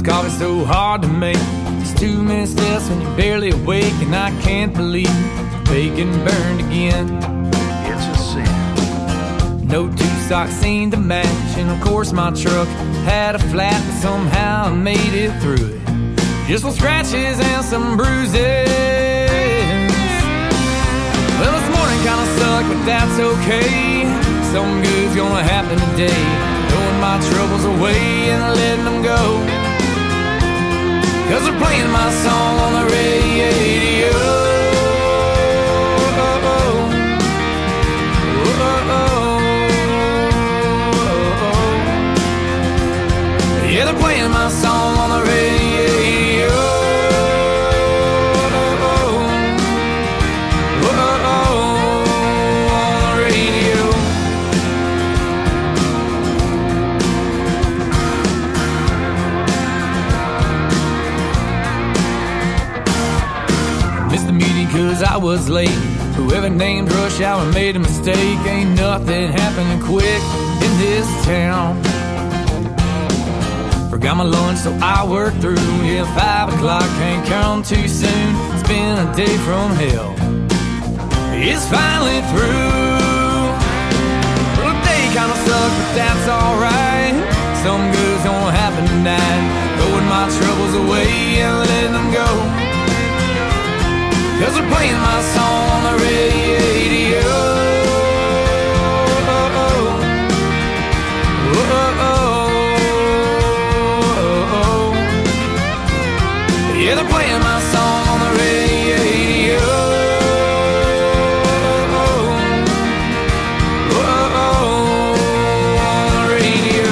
coffee so hard to make. It's too many steps when you're barely awake, and I can't believe bacon burned again. It's a sin. No two socks seemed to match, and of course my truck had a flat, but somehow I made it through it. Just some scratches and some bruises. Well, this morning kinda sucked, but that's okay. Something good's gonna happen today. Throwing my troubles away and letting them go. 'Cause they're playing my song on the radio. Yeah, they're playing my song on the radio. On the radio. Missed the meeting 'cause I was late. Whoever named rush hour made a mistake. Ain't nothing happening quick in this town. Forgot my lunch, so I worked through. Yeah, 5 o'clock can't come too soon. It's been a day from hell. It's finally through. Well, the day kinda sucked, but that's alright. Something good's gonna happen tonight. Throwing my troubles away and letting them go. 'Cause they're playing my song on the radio. Yeah, they're playing my song on the radio. On the radio.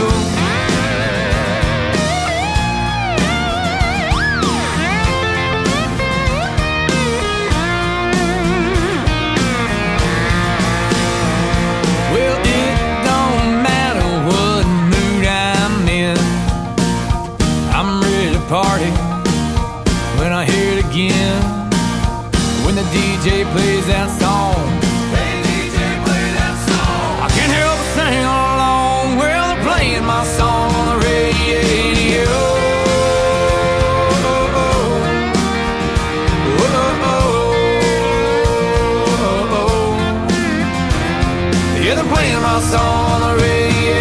Well, it don't matter what mood I'm in. I'm ready to party when I hear it again. When the DJ plays that song, hey DJ, play that song. I can't help but sing along. Well, they're playing my song on the radio. Yeah, they're playing my song on the radio.